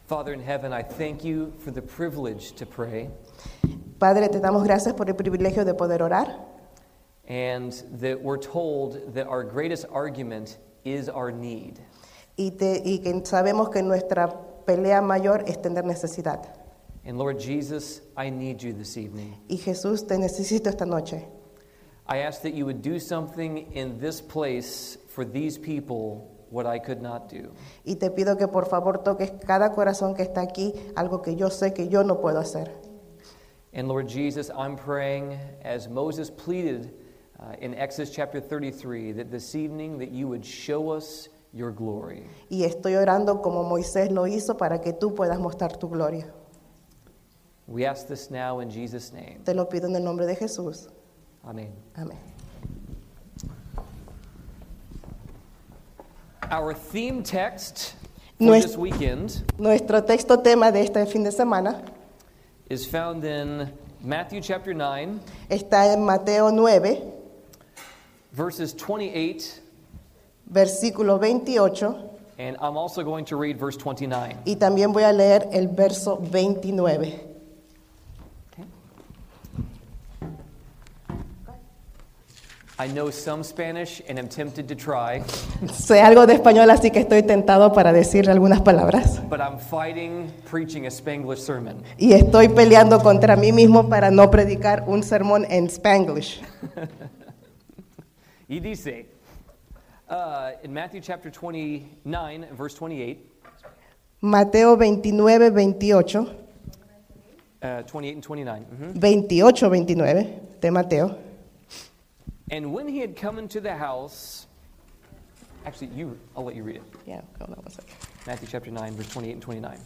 Father in heaven, I thank you for the privilege to pray. Padre, te damos gracias por el privilegio de poder orar And that we're told that our greatest argument is our need. y que sabemos que nuestra pelea mayor es tener necesidad. And Lord Jesus, I need you this evening. Y Jesús, te necesito esta noche. I ask that you would do something in this place for these people what I could not do. Y te pido que por favor toques cada corazón que está aquí, algo que yo sé que yo no puedo hacer. And Lord Jesus, I'm praying as Moses pleaded in Exodus chapter 33 that this evening that you would show us your glory. Y estoy orando como Moisés lo hizo para que tú puedas mostrar tu gloria. We ask this now in Jesus' name. Te lo pido en el nombre de Jesús. Amen. Amén. Our theme text for Nues- this weekend Nuestro texto tema de este fin de semana is found in Matthew chapter 9, está en Mateo 9, verses 28, versículo 28, and I'm also going to read verse 29. y también voy a leer el verso 29. I know some Spanish and am tempted to try, Sé algo de español, así que estoy tentado para decirle algunas palabras. but I'm fighting preaching a Spanglish sermon. Y estoy peleando contra mí mismo para no predicar un sermón en Spanglish. Y dice, in Matthew chapter 29, verse 28, Mateo 29, 28, 28 and 29. 28, 29 de Mateo. And when he had come into the house, actually, I'll let you read it. Yeah, hold on one second. Matthew chapter 9, verse 28 and 29.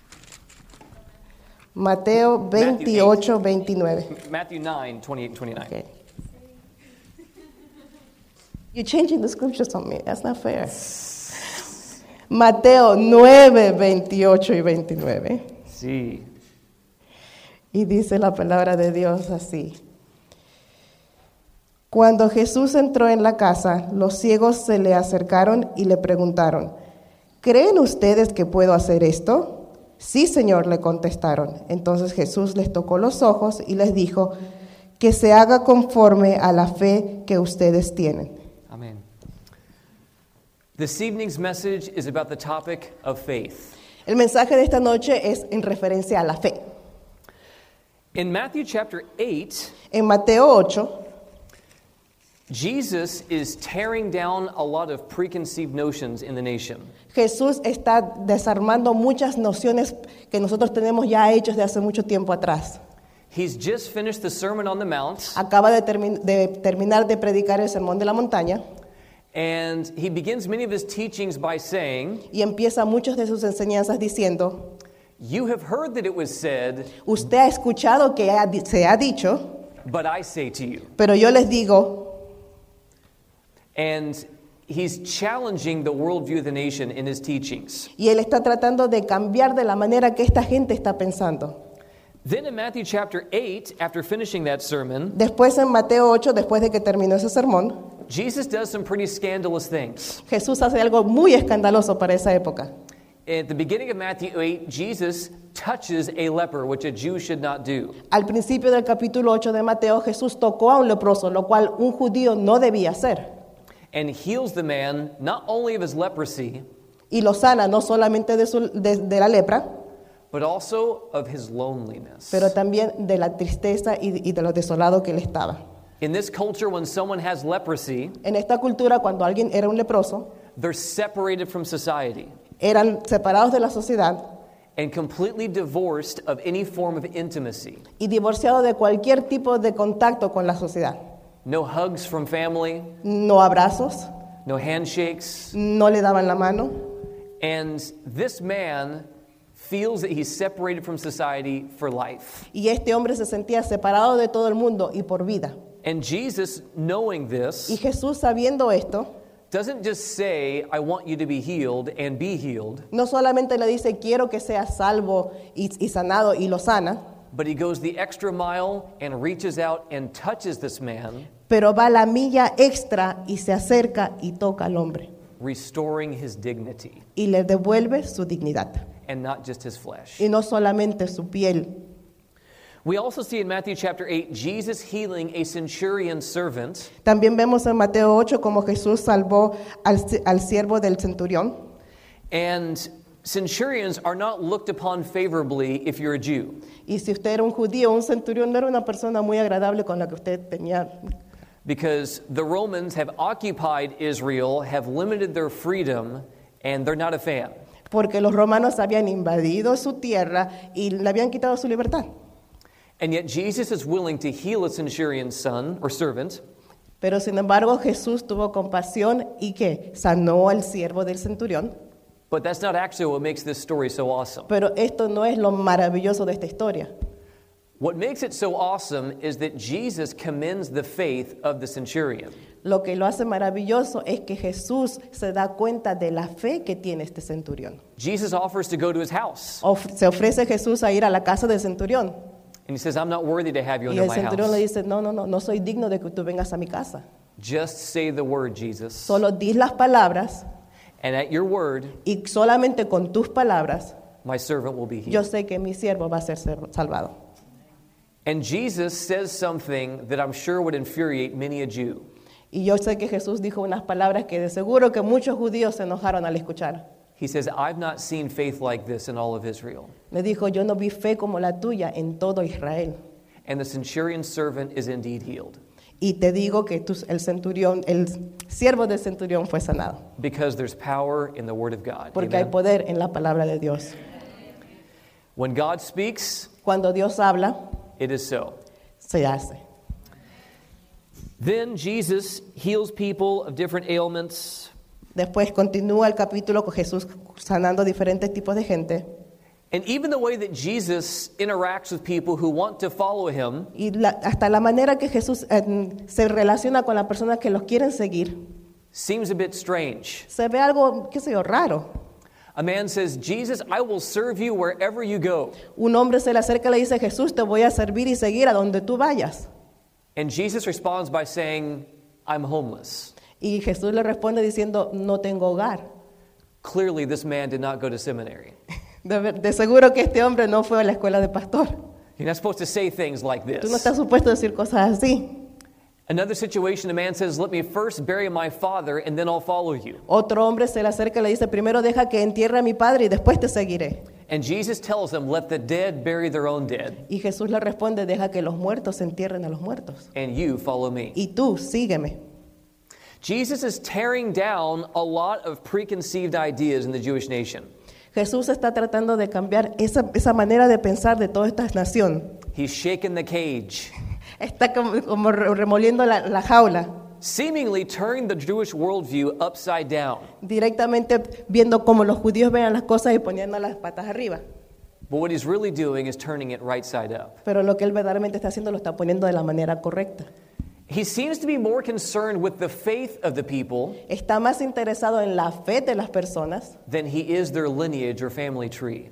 Mateo 28, 29. Matthew 9, 28 and 29. Okay. You're changing the scriptures on me. That's not fair. Mateo 9, 28 y 29. Sí. Y dice la palabra de Dios así. Cuando Jesús entró en la casa, los ciegos se le acercaron y le preguntaron, ¿creen ustedes que puedo hacer esto? Sí, Señor, le contestaron. Entonces Jesús les tocó los ojos y les dijo, que se haga conforme a la fe que ustedes tienen. Amen. This evening's message is about the topic of faith. El mensaje de esta noche es en referencia a la fe. In Matthew chapter 8, En Mateo 8, Jesus is tearing down a lot of preconceived notions in the nation. Jesús está desarmando muchas nociones que nosotros tenemos ya hechas de hace mucho tiempo atrás. He's just finished the Sermon on the Mount, Acaba de terminar de predicar el Sermón de la Montaña and he begins many of his teachings by saying, y empieza muchas de sus enseñanzas diciendo, "You have heard that it was said, usted ha escuchado que se ha dicho, but I say to you." pero yo les digo, And he's challenging the worldview of the nation in his teachings. y él está tratando de cambiar de la manera que esta gente está pensando. Then in Matthew chapter 8, after finishing that sermon, Después en Mateo 8, después de que terminó ese sermón, Jesus does some pretty scandalous things. Jesús hace algo muy escandaloso para esa época. At the beginning of Matthew 8, Jesus touches a leper, which a Jew should not do. Al principio del capítulo 8 de Mateo, Jesús tocó a un leproso, lo cual un judío no debía hacer. And heals the man not only of his leprosy, Y lo sana no solamente de la lepra, but also of his loneliness. pero también de la tristeza y de lo desolado que él estaba. In this culture, when someone has leprosy, En esta cultura, cuando alguien era un leproso, they're separated from society eran separados de la sociedad and completely divorced of any form of intimacy. y divorciados de cualquier tipo de contacto con la sociedad. No hugs from family, No abrazos, no handshakes. no le daban la mano. And this man feels that he's separated from society for life. Y este hombre se sentía separado de todo el mundo y por vida. And Jesus, knowing Y this, Jesús, sabiendo esto, doesn't just say, "I want you to be healed," and be healed, no solamente le dice, quiero que seas salvo y sanado, y lo sana, but he goes the extra mile and reaches out and touches this man, pero va la milla extra y se acerca y toca al hombre restoring his dignity. y le devuelve su dignidad. and not just his flesh. y no solamente su piel. We also see in Matthew chapter 8 Jesus healing a centurion servant. También vemos en Mateo 8 como Jesús salvó al siervo del centurión. And centurions are not looked upon favorably if you're a Jew. Y si usted era un judío, un centurión no era una persona muy agradable con la que usted tenía. Because the Romans have occupied Israel, have limited their freedom, and they're not a fan. Porque los romanos habían invadido su tierra y le habían quitado su libertad. And yet Jesus is willing to heal a centurion's son or servant. Pero sin embargo Jesús tuvo compasión y que sanó al siervo del centurión. But that's not actually what makes this story so awesome. Pero esto no es lo maravilloso de esta historia. What makes it so awesome is that Jesus commends the faith of the centurion. Lo que lo hace maravilloso es que Jesús se da cuenta de la fe que tiene este centurión. Jesus offers to go to his house. Se ofrece Jesús a ir a la casa del centurión. And he says, I'm not worthy to have you Y under el my centurión le house. dice, no soy digno de que tú vengas a mi casa. Just say the word, Jesus. Solo di las palabras And at your word, y solamente con tus palabras my servant will be yo healed. sé que mi siervo va a ser salvado. And Jesus says something that I'm sure would infuriate many a Jew. Y yo sé que Jesús dijo unas palabras que de seguro que muchos judíos se enojaron al escuchar. He says, I've not seen faith like this in all of Israel. Le dijo, yo no vi fe como la tuya en todo Israel. And the centurion's servant is indeed healed. Y te digo que el siervo del centurión fue sanado. Because there's power in the word of God. Porque hay Amen. poder en la palabra de Dios. When God speaks, Cuando Dios habla, it is so. se hace. Then Jesus heals people of different ailments. Después continúa el capítulo con Jesús sanando diferentes tipos de gente. And even the way that Jesus interacts with people who want to follow him Y hasta la manera que Jesús se relaciona con las personas que los quieren seguir, seems a bit strange. se ve algo, qué sé yo, raro. A man says, Jesus, I will serve you wherever you go. Un hombre se le acerca y le dice, Jesús, te voy a servir y seguir a donde tú vayas. And Jesus responds by saying, I'm homeless. Y Jesús le responde diciendo, no tengo hogar. Clearly, this man did not go to seminary. De seguro que este hombre no fue a la escuela de pastor. You're not supposed to say things like Tú no this. estás supuesto a decir cosas así. Another situation, a man says, let me first bury my father and then I'll follow you. Otro hombre se le acerca y le dice, primero deja que entierre a mi padre y después te seguiré. And Jesus tells him, let the dead bury their own dead, Y Jesús le responde, deja que los muertos entierren a los muertos. and you follow me. Y tú, sígueme. Jesus is tearing down a lot of preconceived ideas in the Jewish nation. Jesús está tratando de cambiar esa manera de pensar de toda esta nación. He's shaking the cage, Está como remoliendo la jaula, seemingly turning the Jewish worldview upside down. directamente viendo cómo los judíos vean las cosas y poniendo las patas arriba. But what he's really doing is turning it right side up. Pero lo que él verdaderamente está haciendo lo está poniendo de la manera correcta. He seems to be more concerned with the faith of the people Está más interesado en la fe de las personas than he is their lineage or family tree.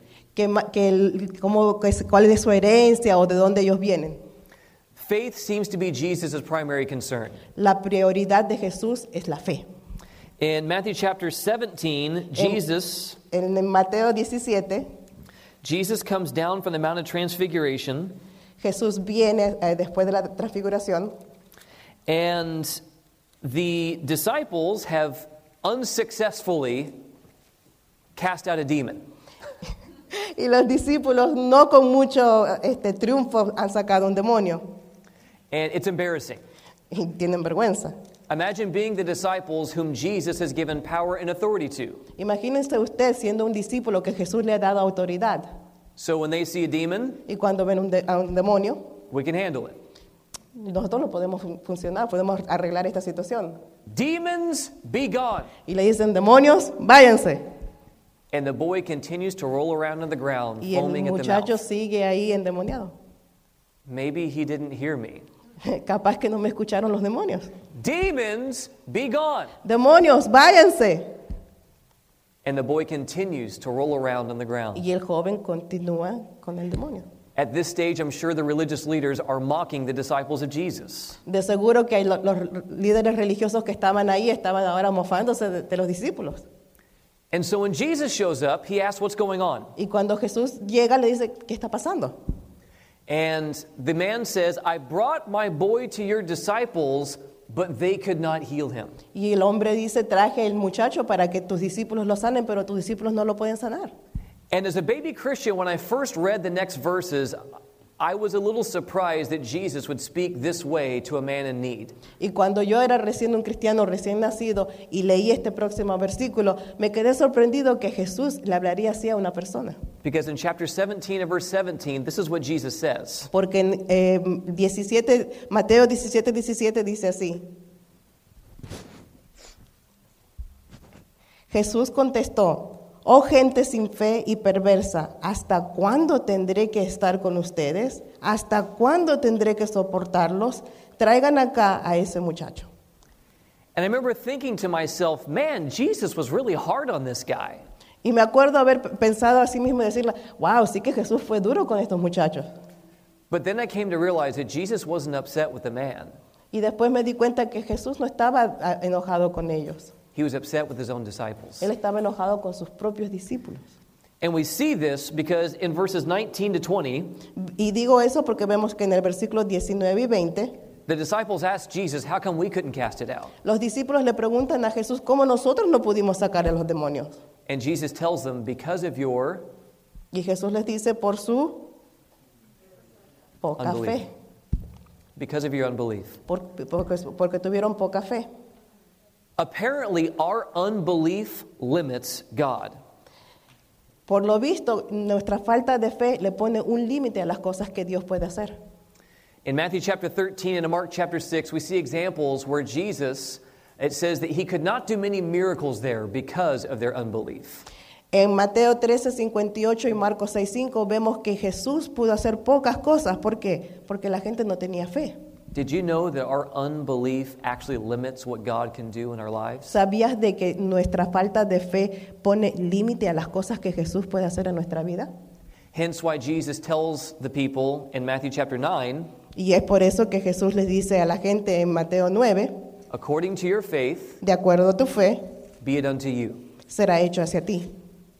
cuál es su herencia o de dónde ellos vienen. Faith seems to be Jesus' primary concern. La prioridad de Jesús es la fe. In Matthew chapter 17, En Mateo 17, Jesus comes down from the Mount of Transfiguration, Jesús viene después de la transfiguración and the disciples have unsuccessfully cast out a demon. y los discípulos no con mucho triunfo han sacado un demonio And it's embarrassing. y tienen vergüenza. Imagine being the disciples whom Jesus has given power and authority to. Imagínense usted siendo un discípulo que Jesús le ha dado autoridad So when they see a demon, y cuando ven a un demonio, we can handle it. nosotros no podemos funcionar, podemos arreglar esta situación. Demons, be gone. Y le dicen, demonios, váyanse. And the boy continues to roll around on the ground, Y el foaming at the muchacho mouth. sigue ahí endemoniado. Maybe he didn't hear me. Capaz que no me escucharon los demonios. Demons, be gone. Demonios, váyanse. And the boy continues to roll around on the ground. Y el joven continúa con el demonio. At this stage, I'm sure the religious leaders are mocking the disciples of Jesus. De seguro que los líderes religiosos que estaban ahí estaban ahora mofándose de los discípulos. And so when Jesus shows up, he asks what's going on. Y cuando Jesús llega, le dice, ¿qué está pasando? And the man says, I brought my boy to your disciples, but they could not heal him. Y el hombre dice, traje el muchacho para que tus discípulos lo sanen, pero tus discípulos no lo pueden sanar. And as a baby Christian, when I first read the next verses, I was a little surprised that Jesus would speak this way to a man in need. Y cuando yo era recién un cristiano, recién nacido, y leí este próximo versículo, me quedé sorprendido que Jesús le hablaría así a una persona. Because in chapter 17 and verse 17, this is what Jesus says. Porque en Mateo 17:17 dice así. Jesús contestó, oh gente sin fe y perversa, ¿hasta cuándo tendré que estar con ustedes? ¿Hasta cuándo tendré que soportarlos? Traigan acá a ese muchacho. And I remember thinking to myself, man, Jesus was really hard on this guy. Y me acuerdo haber pensado a sí mismo y decirle, wow, sí que Jesús fue duro con estos muchachos. But then I came to realize that Jesus wasn't upset with the man. Y después me di cuenta que Jesús no estaba enojado con ellos. He was upset with his own disciples. Él estaba enojado con sus propios discípulos. And we see this because in verses 19 to 20, Y digo eso porque vemos que en el versículo 19 y 20, the disciples asked Jesus, how come we couldn't cast it out? los discípulos le preguntan a Jesús cómo nosotros no pudimos sacar a los demonios. And Jesus tells them, because of your Y Jesús les dice, por su poca unbelief. fe. Because of your unbelief. Porque tuvieron poca fe. Apparently, our unbelief limits God. Por lo visto, nuestra falta de fe le pone un límite a las cosas que Dios puede hacer. In Matthew chapter 13 and in Mark chapter 6, we see examples where Jesus, it says that he could not do many miracles there because of their unbelief. En Mateo 13:58 y Marcos 6:5 vemos que Jesús pudo hacer pocas cosas. ¿Por qué? Porque la gente no tenía fe. Did you know that our unbelief actually limits what God can do in our lives? ¿Sabías de que nuestra falta de fe pone límite a las cosas que Jesús puede hacer en nuestra vida? Hence why Jesus tells the people in Matthew chapter 9, Y es por eso que Jesús les dice a la gente en Mateo 9, according to your faith, de acuerdo a tu fe, be it unto you. será hecho hacia ti.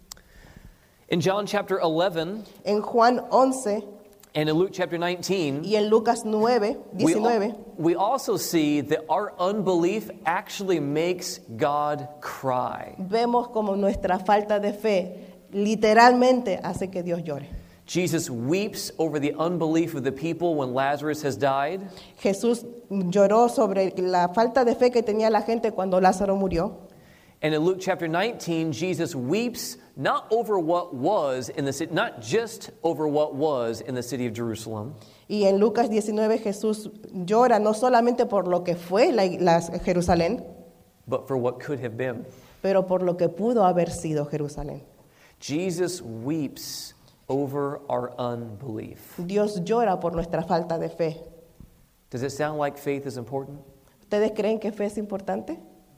In John chapter 11 En Juan 11 and in Luke chapter 19, y en Lucas 9:19, we also see that our unbelief actually makes God cry. vemos como nuestra falta de fe literalmente hace que Dios llore. Jesus weeps over the unbelief of the people when Lazarus has died. Jesús lloró sobre la falta de fe que tenía la gente cuando Lázaro murió. And in Luke chapter 19, Jesus weeps not over what was in the city, not just over what was in the city of Jerusalem, Y en Lucas 19 Jesús llora no solamente por lo que fue la Jerusalén, but for what could have been. pero por lo que pudo haber sido Jerusalén. Jesus weeps over our unbelief. Dios llora por nuestra falta de fe. Does it sound like faith is important? ¿Ustedes creen que fe es importante?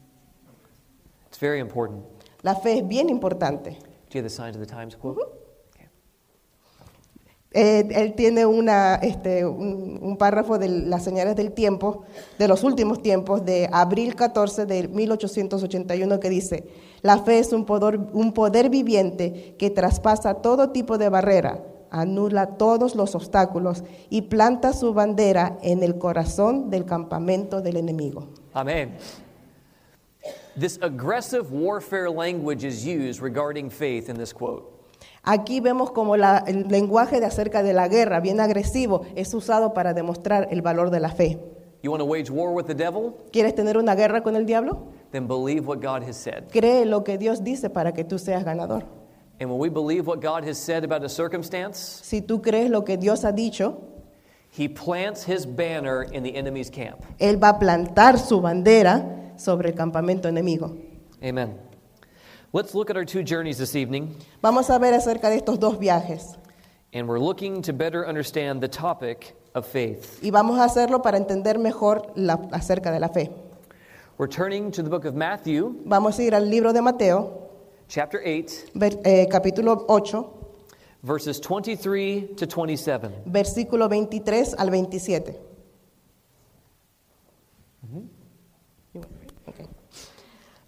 It's very important. La fe es bien importante. Do you have the Signs of the Times quote? Okay. Él tiene un párrafo de las señales del tiempo, de los últimos tiempos, de abril 14 de 1881, que dice: la fe es un poder viviente que traspasa todo tipo de barrera, anula todos los obstáculos y planta su bandera en el corazón del campamento del enemigo. Amen. This aggressive warfare language is used regarding faith in this quote. Aquí vemos como el lenguaje de acerca de la guerra, bien agresivo, es usado para demostrar el valor de la fe. You want to wage war with the devil? ¿Quieres tener una guerra con el diablo? Then believe what God has said. Cree lo que Dios dice para que tú seas ganador. And when we believe what God has said about a circumstance, Si tú crees lo que Dios ha dicho, He plants His banner in the enemy's camp. Él va a plantar su bandera sobre el campamento enemigo. Amen. Let's look at our two journeys this evening, Vamos a ver acerca de estos dos viajes and we're looking to better understand the topic of faith. y vamos a hacerlo para entender mejor acerca de la fe. We're turning to the book of Matthew, Vamos a ir al libro de Mateo, chapter 8, capítulo 8, verses 23 to 27. versículo 23 al 27. Okay.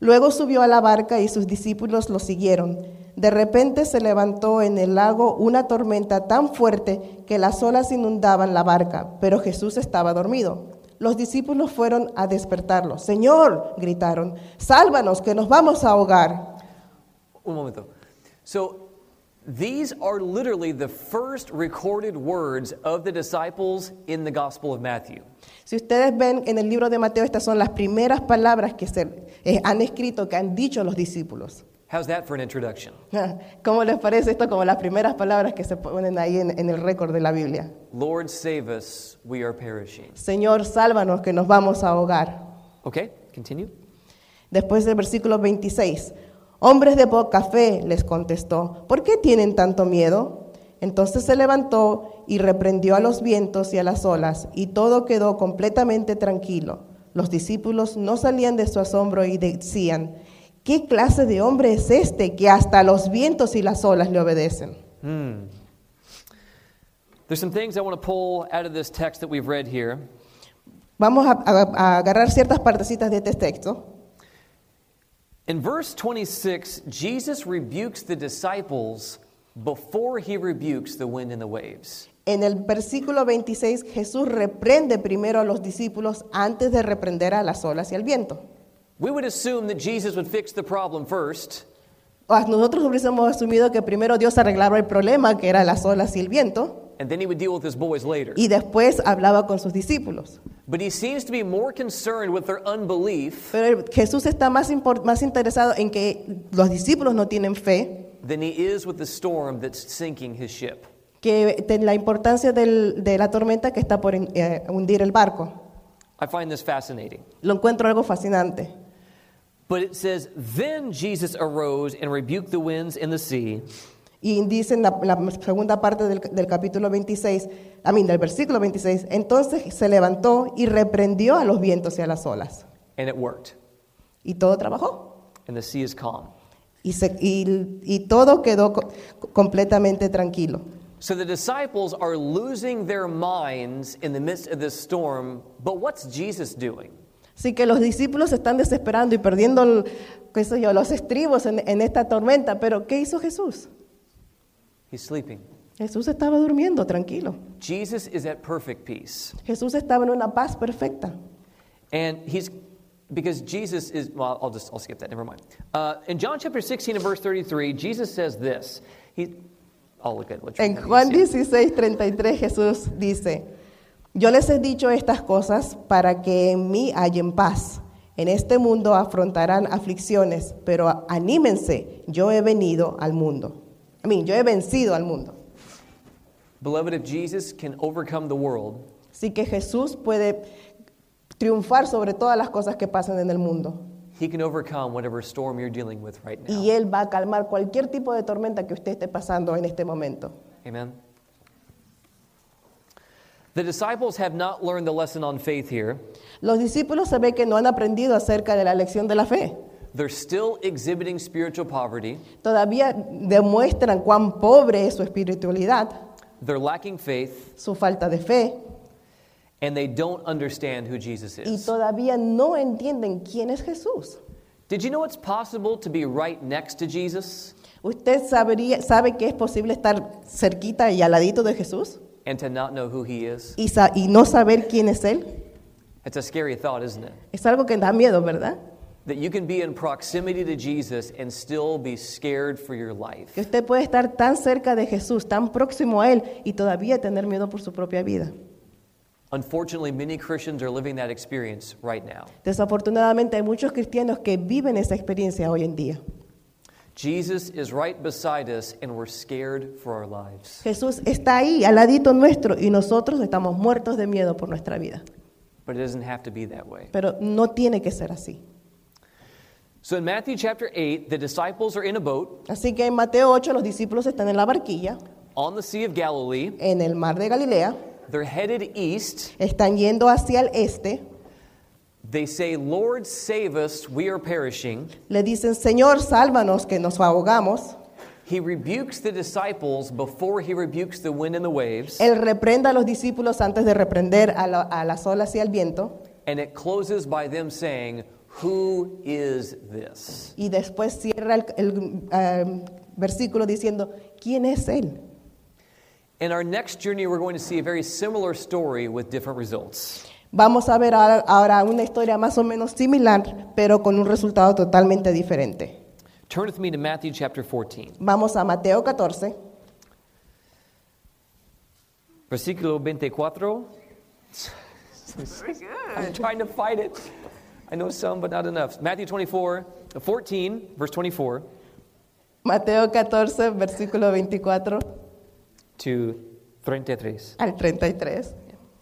Luego subió a la barca y sus discípulos lo siguieron. De repente se levantó en el lago una tormenta tan fuerte que las olas inundaban la barca, pero Jesús estaba dormido. Los discípulos fueron a despertarlo. Señor, gritaron, sálvanos que nos vamos a ahogar. Un momento. So, these are literally the first recorded words of the disciples in the Gospel of Matthew. Si ustedes ven en el libro de Mateo, estas son las primeras palabras que han escrito, que han dicho los discípulos. How's that for an introduction? ¿Cómo les parece esto como las primeras palabras que se ponen ahí en el récord de la Biblia? Lord, save us, we are perishing. Señor, sálvanos que nos vamos a ahogar. Okay, continue. Después del versículo 26, hombres de poca fe, les contestó, ¿por qué tienen tanto miedo? Entonces se levantó y reprendió a los vientos y a las olas, y todo quedó completamente tranquilo. Los discípulos no salían de su asombro y decían, ¿qué clase de hombre es este que hasta los vientos y las olas le obedecen? There's some things I want to pull out of this text that we've read here. Vamos a agarrar ciertas partecitas de este texto. In verse 26, Jesus rebukes the disciples before he rebukes the wind and the waves. En el versículo 26, Jesús reprende primero a los discípulos antes de reprender a las olas y al viento. We would assume that Jesus would fix the problem first, Nosotros hubiésemos asumido que primero Dios arreglaba el problema, que eran las olas y el viento, and then he would deal with his boys later. y después hablaba con sus discípulos. But he seems to be more concerned with their unbelief Pero Jesús está más interesado en que los discípulos no tienen fe than he is with the storm that's sinking his ship. que la importancia de la tormenta que está por hundir el barco. I find this fascinating. Lo encuentro algo fascinante. But it says, then Jesus arose and rebuked the winds and the sea, Y dice en la segunda parte del capítulo 26, del versículo 26, entonces se levantó y reprendió a los vientos y a las olas. and it worked. Y todo trabajó. And the sea is calm. Y todo quedó completamente tranquilo. So the disciples are losing their minds in the midst of this storm, but what's Jesus doing? Así que los discípulos se están desesperando y perdiendo los estribos en esta tormenta. Pero ¿qué hizo Jesús? He's sleeping. Jesús estaba durmiendo, tranquilo. Jesus is at perfect peace. Jesús estaba en una paz perfecta. And because Jesus is, well, I'll skip that, never mind. In John chapter 16 and verse 33, Jesus says this. I'll look at what En Juan 16:33 Jesús dice, yo les he dicho estas cosas para que en mí hallen paz. En este mundo afrontarán aflicciones, pero anímense, yo he vencido al mundo. Beloved, if Jesus can overcome the world, Así que Jesús puede triunfar sobre todas las cosas que pasan en el mundo. he can overcome whatever storm you're dealing with right now. Y Él va a calmar cualquier tipo de tormenta que usted esté pasando en este momento. Amen. The disciples have not learned the lesson on faith here. Los discípulos se ve que no han aprendido acerca de la lección de la fe. They're still exhibiting spiritual poverty. Todavía demuestran cuán pobre es su espiritualidad, They're lacking faith, su falta de fe, and they don't understand who Jesus y is. todavía no entienden quién es Jesús. Did you know it's possible to be right next to Jesus ¿Usted sabe que es posible estar cerquita y al ladito de Jesús and to not know who he is? y no saber quién es Él? It's a scary thought, isn't it? Es algo que da miedo, ¿verdad? That you can be in proximity to Jesus and still be scared for your life. Que usted puede estar tan cerca de Jesús, tan próximo a Él y todavía tener miedo por su propia vida. Unfortunately, many Christians are living that experience right now. Desafortunadamente hay muchos cristianos que viven esa experiencia hoy en día. Jesus is right beside us and we're scared for our lives. Jesús está ahí, al ladito nuestro, y nosotros estamos muertos de miedo por nuestra vida. But it doesn't have to be that way. Pero no tiene que ser así. So in Matthew chapter 8, the disciples are in a boat Así que en Mateo 8 los discípulos están en la barquilla, on the Sea of Galilee. en el mar de Galilea, They're headed east. están yendo hacia el este, They say, Lord, save us, we are perishing. le dicen, Señor, sálvanos que nos ahogamos. He rebukes the disciples before he rebukes the wind and the waves. Él reprenda a los discípulos antes de reprender a las olas y al viento. And it closes by them saying, Who is this? Y después cierra el versículo diciendo, ¿quién es él? In our next journey, we're going to see a very similar story with different results. Vamos a ver ahora una historia más o menos similar, pero con un resultado totalmente diferente. Turn with me to Matthew chapter 14. Vamos a Mateo 14, Versículo 24. Very good. I'm trying to fight it. I know some, but not enough. Matthew 14, verse 24 Mateo 14, versículo 24 to 33. al 33.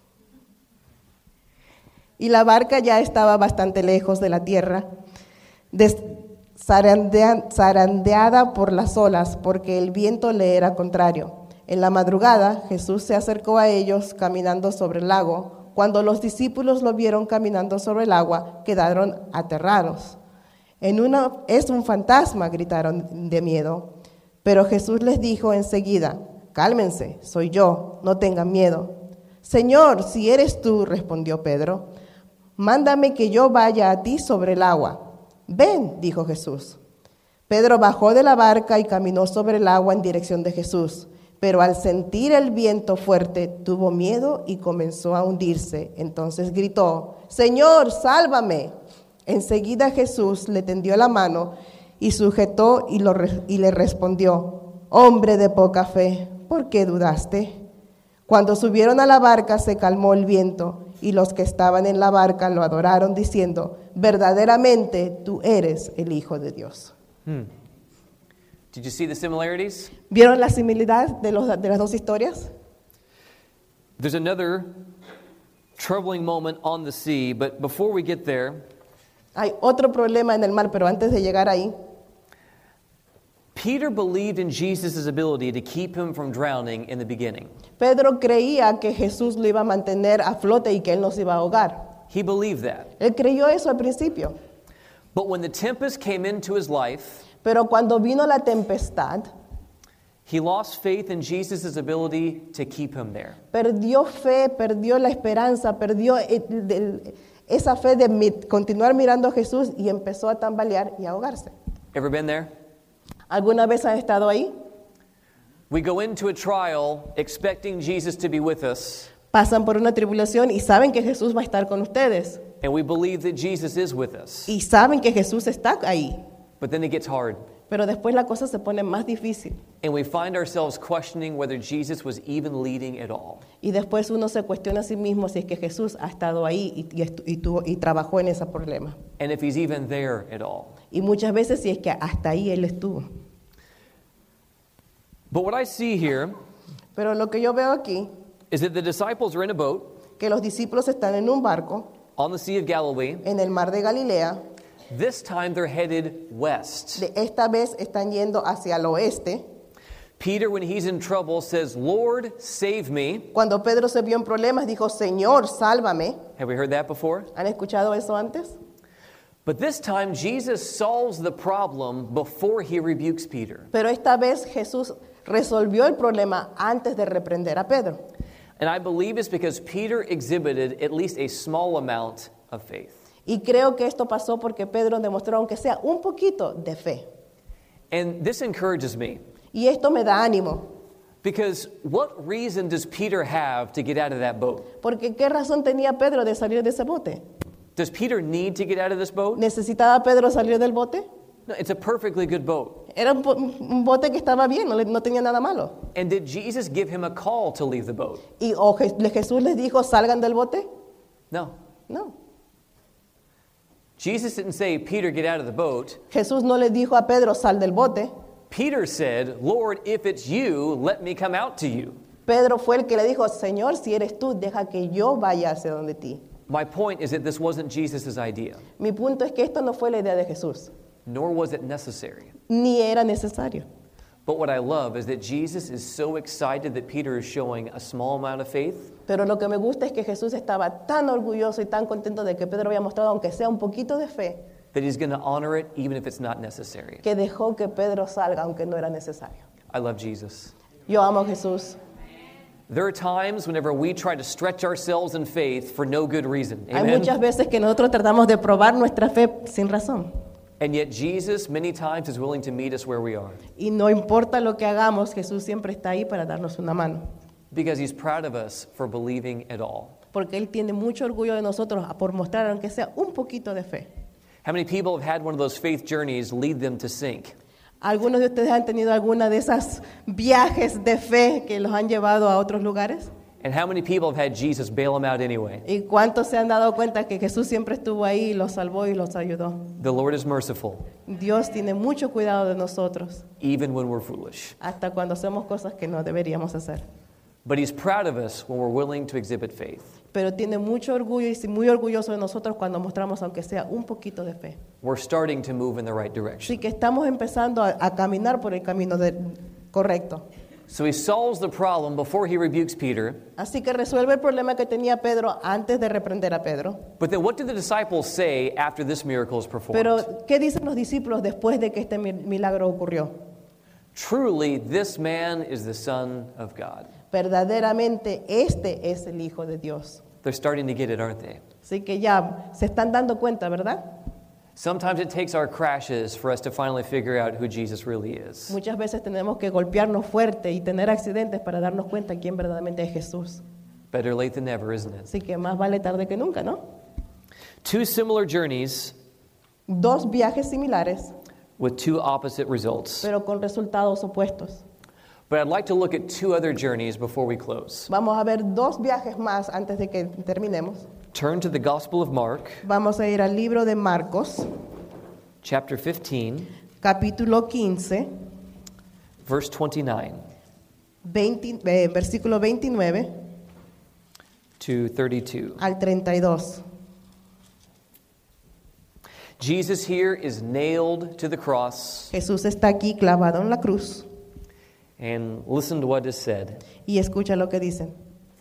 Y la barca ya estaba bastante lejos de la tierra, zarandeada por las olas, porque el viento le era contrario. En la madrugada, Jesús se acercó a ellos caminando sobre el lago. Cuando los discípulos lo vieron caminando sobre el agua, quedaron aterrados. Es un fantasma, gritaron de miedo. Pero Jesús les dijo enseguida, cálmense, soy yo, no tengan miedo. Señor, si eres tú, respondió Pedro, mándame que yo vaya a ti sobre el agua. Ven, dijo Jesús. Pedro bajó de la barca y caminó sobre el agua en dirección de Jesús. Pero al sentir el viento fuerte, tuvo miedo y comenzó a hundirse. Entonces gritó, Señor, sálvame. Enseguida Jesús le tendió la mano y sujetó y le respondió, hombre de poca fe, ¿por qué dudaste? Cuando subieron a la barca se calmó el viento y los que estaban en la barca lo adoraron diciendo, verdaderamente tú eres el Hijo de Dios. Did you see the similarities? ¿Vieron la similitud de las dos historias? There's another troubling moment on the sea, but before we get there, Hay otro problema en el mar, pero antes de llegar ahí, Peter believed in Jesus' ability to keep him from drowning in the beginning. Pedro creía que Jesús lo iba a mantener a flote y que él no se iba a ahogar. He believed that. Él creyó eso al principio, But when the tempest came into his life, pero cuando vino la tempestad, he lost faith in Jesus' ability to keep him there. perdió fe, perdió la esperanza, perdió esa fe de continuar mirando a Jesús y empezó a tambalear y a ahogarse. Ever been there? ¿Alguna vez han estado ahí? We go into a trial expecting Jesus to be with us, Pasan por una tribulación y saben que Jesús va a estar con ustedes. and we believe that Jesus is with us. Y saben que Jesús está ahí. But then it gets hard, Pero después la cosa se pone más difícil. and we find ourselves questioning whether Jesus was even leading at all. Y después uno se cuestiona a sí mismo si es que Jesús ha estado ahí y trabajó en ese problema. And if he's even there at all. Y muchas veces si es que hasta ahí Él estuvo. But what I see here Pero lo que yo veo aquí, is that the disciples are in a boat que los discípulos están en un barco on the Sea of Galilee. en el mar de Galilea. This time they're headed west. De esta vez están yendo hacia el oeste. Peter, when he's in trouble, says, Lord, save me. Cuando Pedro se vio en problemas, dijo, Señor, sálvame. Have we heard that before? ¿Han escuchado eso antes? But this time, Jesus solves the problem before he rebukes Peter. Pero esta vez Jesús resolvió el problema antes de reprender a Pedro. And I believe it's because Peter exhibited at least a small amount of faith. Y creo que esto pasó porque Pedro demostró, aunque sea un poquito, de fe. And this encourages me, Y esto me da ánimo, because what reason does Peter have to get out of that boat? porque ¿qué razón tenía Pedro de salir de ese bote? Does Peter need to get out of this boat? ¿Necesitaba Pedro salir del bote? No, it's a perfectly good boat. Era un bote que estaba bien, no tenía nada malo. And did Jesus give him a call to leave the boat? ¿Y Jesús les dijo, salgan del bote? No. No. Jesus didn't say, Peter, get out of the boat. Jesús no le dijo a Pedro, sal del bote. Peter said, Lord, if it's you, let me come out to you. Pedro fue el que le dijo, Señor, si eres tú, deja que yo vaya hacia donde ti. My point is that this wasn't Jesus' idea, Mi punto es que esto no fue la idea de Jesús, nor was it necessary. ni era necesario. But what I love is that Jesus is so excited that Peter is showing a small amount of faith Pero lo que me gusta es que Jesús estaba tan orgulloso y tan contento de que Pedro había mostrado, aunque sea un poquito de fe, that he's going to honor it even if it's not necessary. que dejó que Pedro salga, aunque no era necesario. I love Jesus. Yo amo a Jesús. There are times whenever we try to stretch ourselves in faith for no good reason. Hay Amen? muchas veces que nosotros tratamos de probar nuestra fe sin razón. And yet Jesus many times is willing to meet us where we are Y no importa lo que hagamos, Jesús siempre está ahí para darnos una mano. because he's proud of us for believing at all. Porque Él tiene mucho orgullo de nosotros por mostrar, aunque sea un poquito de fe. How many people have had one of those faith journeys lead them to sink? ¿Algunos de ustedes han tenido alguna de esas viajes de fe que los han llevado a otros lugares? And how many people have had Jesus bail them out anyway? ¿Y cuántos se han dado cuenta que Jesús siempre estuvo ahí y los salvó y los ayudó? The Lord is merciful, Dios tiene mucho cuidado de nosotros, even when we're foolish. hasta cuando hacemos cosas que no deberíamos hacer. But he's proud of us when we're willing to exhibit faith. Pero tiene mucho orgullo y muy orgulloso de nosotros cuando mostramos, aunque sea un poquito de fe. We're starting to move in the right direction. Así que estamos empezando a caminar por el camino correcto. So he solves the problem before he rebukes Peter. Así que resuelve el problema que tenía Pedro antes de reprender a Pedro. But then what do the disciples say after this miracle is performed? Pero, ¿qué dicen los discípulos después de que este milagro ocurrió? Truly, this man is the Son of God. Verdaderamente, este es el Hijo de Dios. They're starting to get it, aren't they? Así que ya se están dando cuenta, ¿verdad? Sometimes it takes our crashes for us to finally figure out who Jesus really is. Muchas veces tenemos que golpearnos fuerte y tener accidentes para darnos cuenta quién verdaderamente es Jesús. Better late than never, isn't it? Así que más vale tarde que nunca, ¿no? Two similar journeys Dos viajes similares, with two opposite results. pero con resultados opuestos. But I'd like to look at two other journeys before we close. Vamos a ver dos viajes más antes de que terminemos. Turn to the Gospel of Mark, Vamos a ir al libro de Marcos, chapter 15, capítulo 15, verse 29 versículo 29 to 32. al 32. Jesus here is nailed to the cross, Jesús está aquí clavado en la cruz and listen to what is said. y escucha lo que dicen.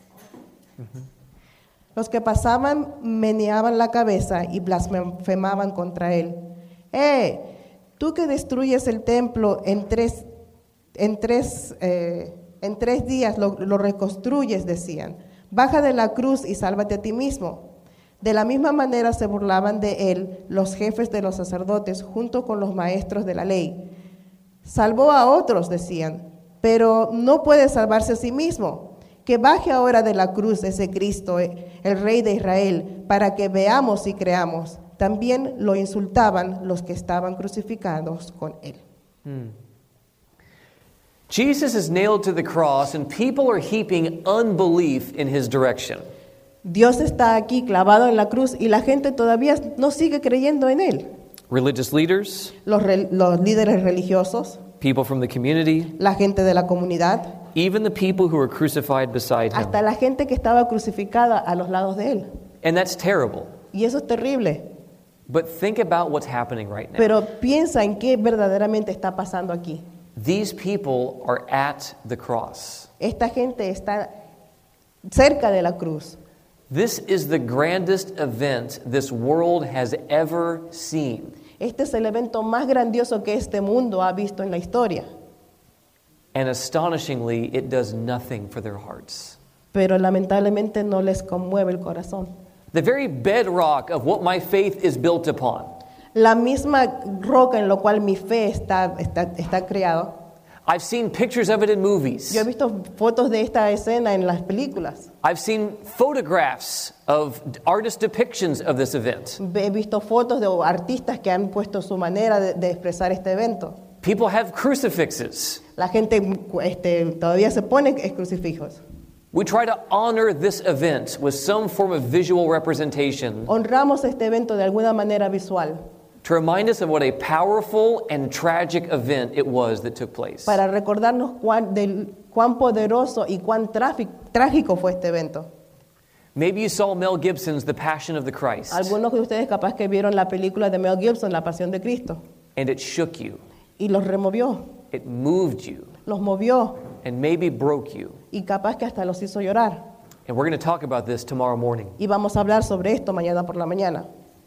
Los que pasaban meneaban la cabeza y blasfemaban contra él. Tú que destruyes el templo en tres días lo reconstruyes, decían. Baja de la cruz y sálvate a ti mismo. De la misma manera se burlaban de él los jefes de los sacerdotes junto con los maestros de la ley. Salvó a otros, decían, pero no puede salvarse a sí mismo. Que baje ahora de la cruz ese Cristo, el Rey de Israel, para que veamos y creamos. También lo insultaban los que estaban crucificados con él. Jesus is nailed to the cross, and people are heaping unbelief in his direction. Dios está aquí clavado en la cruz y la gente todavía no sigue creyendo en él. Religious leaders, Los líderes religiosos, people from the community, la gente de la comunidad, even the people who were crucified beside him. hasta la gente que estaba crucificada a los lados de él. And that's terrible. Y eso es terrible. But think about what's happening right now. Pero piensa en qué verdaderamente está pasando aquí. These people are at the cross. Esta gente está cerca de la cruz. This is the grandest event this world has ever seen. Este es el evento más grandioso que este mundo ha visto en la historia. And astonishingly, it does nothing for their hearts. Pero lamentablemente no les conmueve el corazón. The very bedrock of what my faith is built upon. La misma roca en la cual mi fe está creado. I've seen pictures of it in movies. Yo he visto fotos de esta escena en las películas. I've seen photographs of artist depictions of this event. He visto fotos de artistas que han puesto su manera de expresar este evento. People have crucifixes. La gente todavía se pone crucifijos. We try to honor this event with some form of visual representation Honramos este evento de alguna manera visual to remind us of what a powerful and tragic event it was that took place. para recordarnos cuán poderoso y cuán trágico fue este evento. Maybe you saw Mel Gibson's The Passion of the Christ, Algunos de ustedes capaz que vieron la película de Mel Gibson, La Pasión de Cristo, and it shook you, y los removió, it moved you, los movió and maybe broke you. y capaz que hasta los hizo llorar. And we're going to talk about this tomorrow morning. Y vamos a hablar sobre esto mañana por la mañana.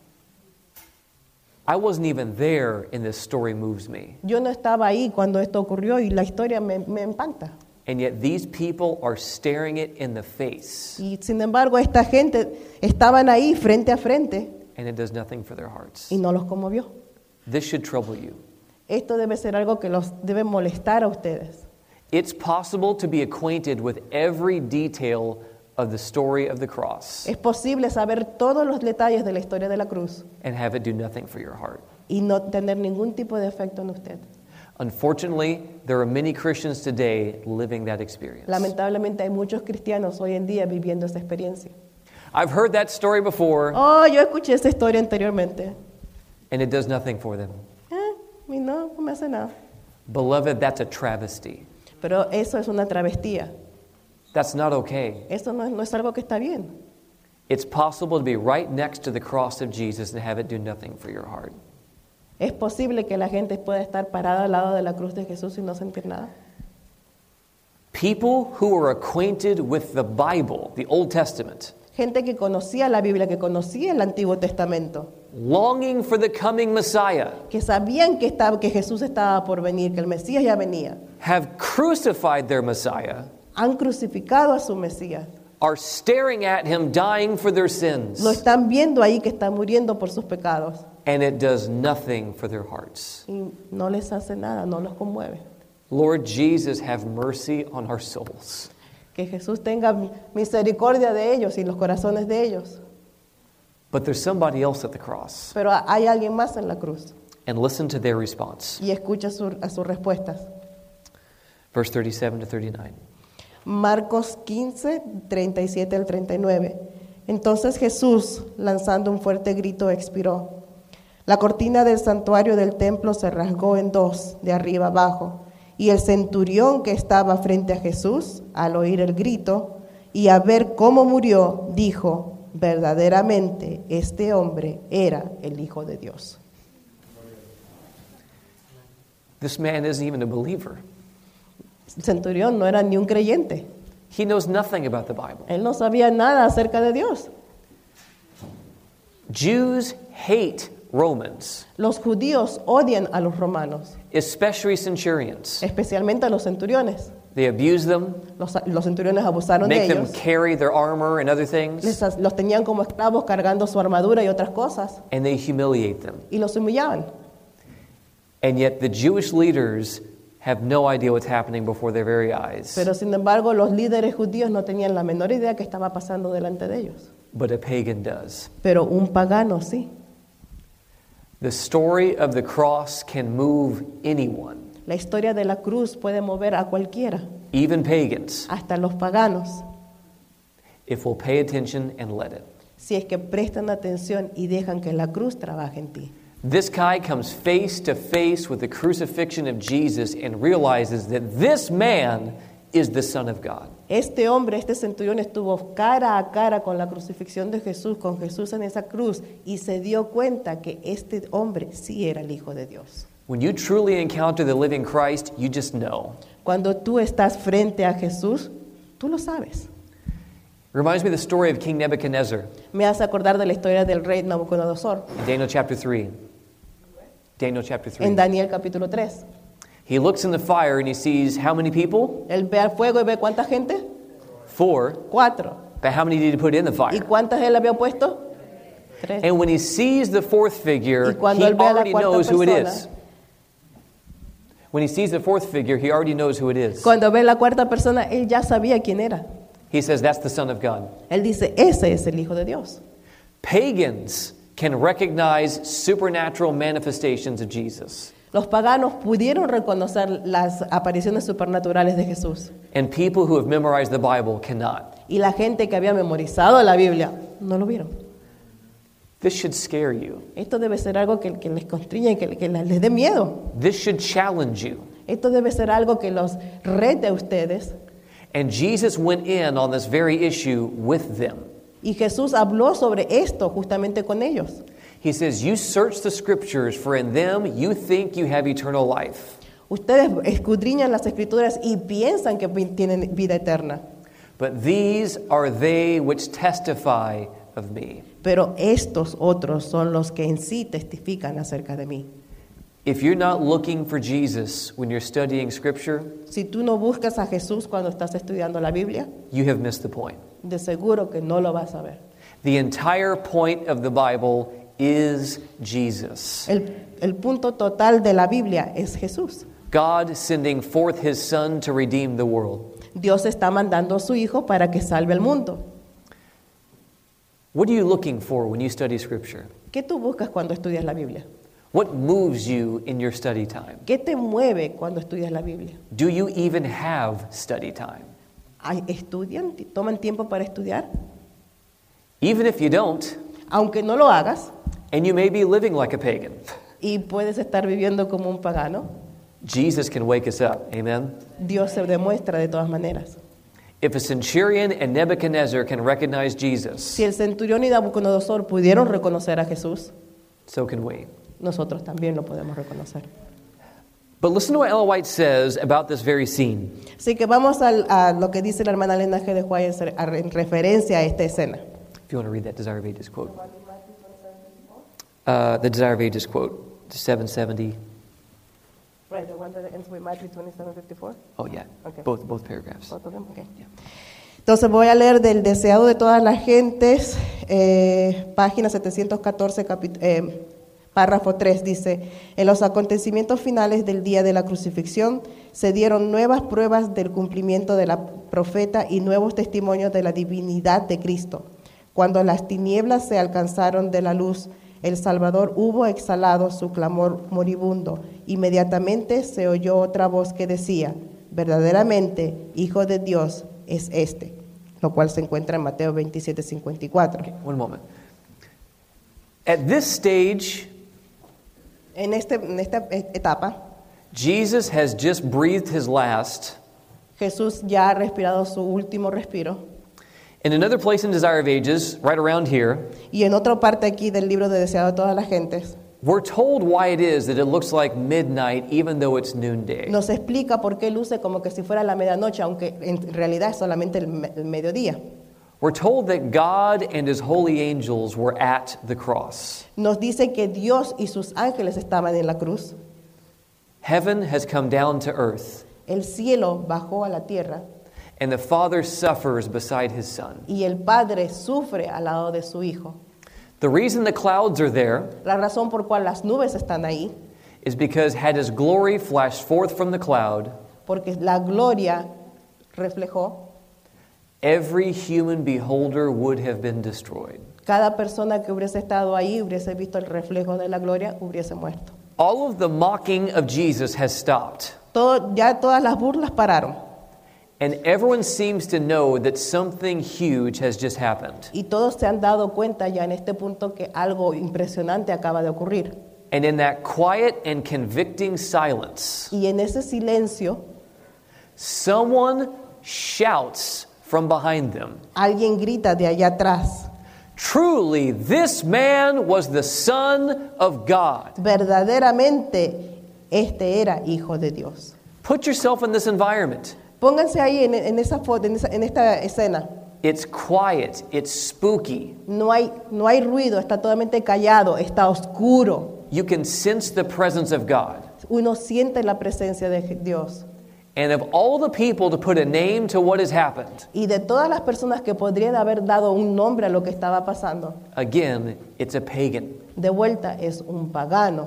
I wasn't even there, and this story moves me. Yo no estaba ahí cuando esto ocurrió y la historia me impacta. And yet these people are staring it in the face, Y sin embargo, esta gente estaban ahí frente a frente and it does nothing for their hearts. y no los conmovió. This should trouble you. Esto debe ser algo que los debe molestar a ustedes. It's possible to be acquainted with every detail of the story of the cross Es posible saber todos los detalles de la historia de la cruz and have it do nothing for your heart. y no tener ningún tipo de efecto en usted. Unfortunately, there are many Christians today living that experience. Lamentablemente hay muchos cristianos hoy en día viviendo esa experiencia. I've heard that story before, Oh, yo escuché esa historia anteriormente. and it does nothing for them. Y no me hace nada. Beloved, that's a travesty. Pero eso es una travestía. That's not okay. Eso no es algo que está bien. It's possible to be right next to the cross of Jesus and have it do nothing for your heart. Es posible que la gente pueda estar parada al lado de la cruz de Jesús y no sentir nada. People who are acquainted with the Bible, the Old Testament, Gente que conocía la Biblia, que conocía el Antiguo Testamento, longing for the coming Messiah, que sabían que Jesús estaba por venir, que el Mesías ya venía, have crucified their Messiah, han crucificado a su Mesías. are staring at him dying for their sins, Lo están viendo ahí que está muriendo por sus pecados and it does nothing for their hearts. y no les hace nada, no los conmueve. Lord Jesus, have mercy on our souls. Que Jesús tenga misericordia de ellos y los corazones de ellos. But there's somebody else at the cross. Pero hay alguien más en la cruz And listen to their response. y escucha a sus respuestas. Verse 37 to 39. Marcos 15, 37 al 39. Entonces Jesús, lanzando un fuerte grito, expiró. La cortina del santuario del templo se rasgó en dos, de arriba abajo, y el centurión que estaba frente a Jesús, al oír el grito y a ver cómo murió, dijo, verdaderamente este hombre era el Hijo de Dios. This man isn't even a believer. El centurión no era ni un creyente. He knows nothing about the Bible. Él no sabía nada acerca de Dios. Jews hate Romans, Los judíos odian a los romanos, especially centurions. especialmente a los centuriones. They abuse them, Los centuriones abusaron de make them ellos. carry their armor and other things, Los tenían como esclavos cargando su armadura y otras cosas and they humiliate them. y los humillaban. And yet the Jewish leaders have no idea what's happening before their very eyes. Pero sin embargo, los líderes judíos no tenían la menor idea que estaba pasando delante de ellos. But a pagan does. Pero un pagano sí. The story of the cross can move anyone, La historia de la cruz puede mover a cualquiera, even pagans, hasta los paganos, if we'll pay attention and let it. si es que prestan atención y dejan que la cruz trabaje en ti. This guy comes face to face with the crucifixion of Jesus and realizes that this man is the Son of God. Este hombre, este centurión, estuvo cara a cara con la crucifixión de Jesús, con Jesús en esa cruz, y se dio cuenta que este hombre sí era el Hijo de Dios. When you truly encounter the living Christ, you just know. Cuando tú estás frente a Jesús, tú lo sabes. Reminds me of the story of King Nebuchadnezzar Me hace acordar de la historia del rey Nabucodonosor in Daniel chapter 3. Daniel chapter 3. en Daniel capítulo 3. He looks in the fire and he sees how many people? Él ve al fuego y ve cuánta gente. 4. 4. But how many did he put in the ¿Y fire? cuántas él había puesto? 3. And when he sees the fourth figure, Y cuando he él ve a la already cuarta knows who it persona, is. When he sees the fourth figure, he already knows who it is. Cuando ve la cuarta persona, él ya sabía quién era. He says, that's the Son of God. Él dice, ese es el Hijo de Dios. Pagans can recognize supernatural manifestations of Jesus. Los paganos pudieron reconocer las apariciones supernaturales de Jesús. And people who have memorized the Bible cannot. Y la gente que había memorizado la Biblia no lo vieron. This should scare you. Esto debe ser algo que les constriña y que les dé miedo. This should challenge you. Esto debe ser algo que los rete a ustedes. And Jesus went in on this very issue with them. Y Jesús habló sobre esto justamente con ellos. He says, you search the scriptures, for in them you think you have eternal life. Ustedes escudriñan las Escrituras y piensan que tienen vida eterna. But these are they which testify of me. Pero estos otros son los que en sí testifican acerca de mí. If you're not looking for Jesus when you're studying Scripture, Si tú no buscas a Jesús cuando estás estudiando la Biblia, you have missed the point. de seguro que no lo vas a ver. The entire point of the Bible is Jesus. El punto total de la Biblia es Jesús. God sending forth His Son to redeem the world. Dios está mandando a su Hijo para que salve al mundo. What are you looking for when you study Scripture? ¿Qué tú buscas cuando estudias la Biblia? What moves you in your study time? ¿Qué te mueve cuando estudias la Biblia? Do you even have study time? ¿Estudian? ¿Toman tiempo para estudiar? Even if you don't, Aunque no lo hagas and you may be living like a pagan, y puedes estar viviendo como un pagano, Jesus can wake us up. Amen? Dios se demuestra de todas maneras. If a centurion and Nebuchadnezzar can recognize Jesus, Si el centurión y Nabucodonosor pudieron reconocer a Jesús, so can we. nosotros también lo podemos reconocer. But listen to what Ella White says about this very scene. Así que vamos a lo que dice la hermana Elena G. de Juárez en referencia a esta escena. If you want to read that Desire of Ages quote. The Desire of Ages quote, 770. Right, the one that ends with Matthew 27:54. Oh, yeah. Okay. Both paragraphs. Both of them? Okay. Entonces voy a leer del deseado de todas las gentes, página 714, párrafo 3, dice: en los acontecimientos finales del día de la crucifixión se dieron nuevas pruebas del cumplimiento de la profeta y nuevos testimonios de la divinidad de Cristo. Cuando las tinieblas se alcanzaron de la luz, el Salvador hubo exhalado su clamor moribundo. Inmediatamente se oyó otra voz que decía: verdaderamente, Hijo de Dios es este, lo cual se encuentra en Mateo 27:54. Okay, one moment. At this stage, En esta etapa, Jesus has just breathed his last. Jesús ya ha respirado su último respiro. In another place in Desire of Ages, right around here, Y en otra parte aquí del libro de Deseado de todas las gentes, we're told why it is that it looks like midnight even though it's noonday. nos explica por qué luce como que si fuera la medianoche, aunque en realidad es solamente el mediodía. We're told that God and his holy angels were at the cross. Nos dice que Dios y sus ángeles estaban en la cruz. Heaven has come down to earth, El cielo bajó a la tierra and the Father suffers beside his Son. y el Padre sufre al lado de su Hijo. The reason the clouds are there La razón por cual las nubes están ahí, is because had his glory flashed forth from the cloud, porque la gloria reflejó, every human beholder would have been destroyed. cada persona que hubiese estado ahí, hubiese visto el reflejo de la gloria, hubiese muerto. All of the mocking of Jesus has stopped, Ya todas las burlas pararon and everyone seems to know that something huge has just happened. y todos se han dado cuenta ya en este punto que algo impresionante acaba de ocurrir. And in that quiet and convicting silence, Y en ese silencio, someone shouts from behind them, alguien grita de allá atrás: "Truly, this man was the Son of God." verdaderamente este era Hijo de Dios. Put yourself in this environment. Pónganse ahí en esa foto, en esta escena. It's quiet, it's spooky. No hay ruido, está totalmente callado, está oscuro. You can sense the presence of God. Uno siente la presencia de Dios. And of all the people to put a name to what has happened, Y de todas las personas que podrían haber dado un nombre a lo que estaba pasando, again, it's a pagan. de vuelta es un pagano.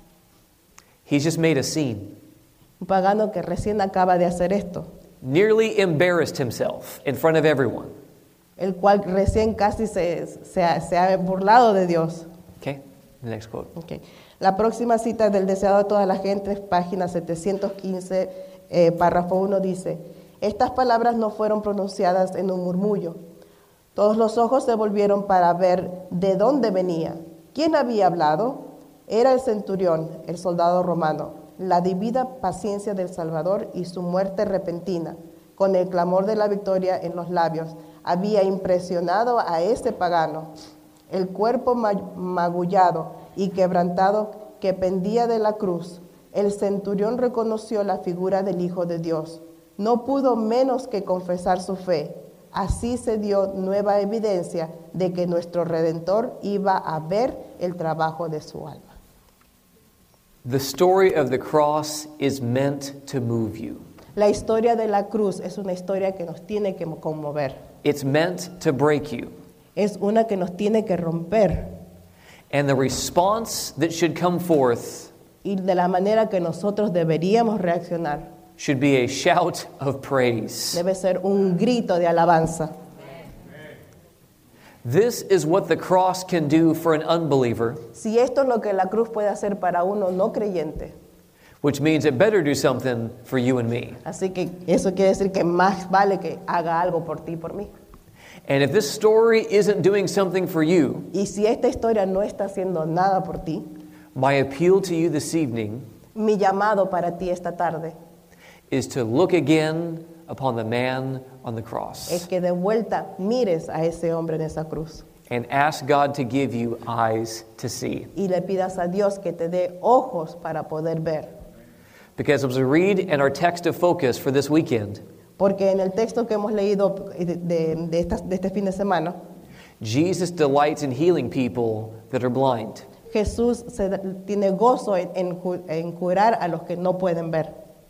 He's just made a scene, Un pagano que recién acaba de hacer esto. nearly embarrassed himself in front of everyone. El cual recién casi se ha burlado de Dios. Okay, the next quote. Okay. La próxima cita del deseado de toda la gente, página 715, párrafo 1, dice: estas palabras no fueron pronunciadas en un murmullo. Todos los ojos se volvieron para ver de dónde venía. ¿Quién había hablado? Era el centurión, el soldado romano. La divina paciencia del Salvador y su muerte repentina, con el clamor de la victoria en los labios, había impresionado a ese pagano. El cuerpo magullado y quebrantado que pendía de la cruz, el centurión reconoció la figura del Hijo de Dios. No pudo menos que confesar su fe. Así se dio nueva evidencia de que nuestro Redentor iba a ver el trabajo de su alma. The story of the cross is meant to move you. La historia de la cruz es una historia que nos tiene que conmover. It's meant to break you. Es una que nos tiene que romper. And the response that should come forth Y de la manera que nosotros deberíamos reaccionar should be a shout of praise. debe ser un grito de alabanza. This is what the cross can do for an unbeliever, Si esto es lo que la cruz puede hacer para uno no creyente, which means it better do something for you and me. así que eso quiere decir que más vale que haga algo por ti y por mí. And if this story isn't doing something for you, Y si esta historia no está haciendo nada por ti, my appeal to you this evening mi llamado para ti esta tarde is to look again upon the man on the es cross que de vuelta mires a ese hombre en esa cruz and ask God to give you eyes to see. y le pidas a Dios que te dé ojos para poder ver. Because as we read in our text of focus for this weekend, Porque en el texto que hemos leído de este fin de semana, Jesus delights in healing people that are blind. Jesús tiene gozo en curar a los que no pueden ver.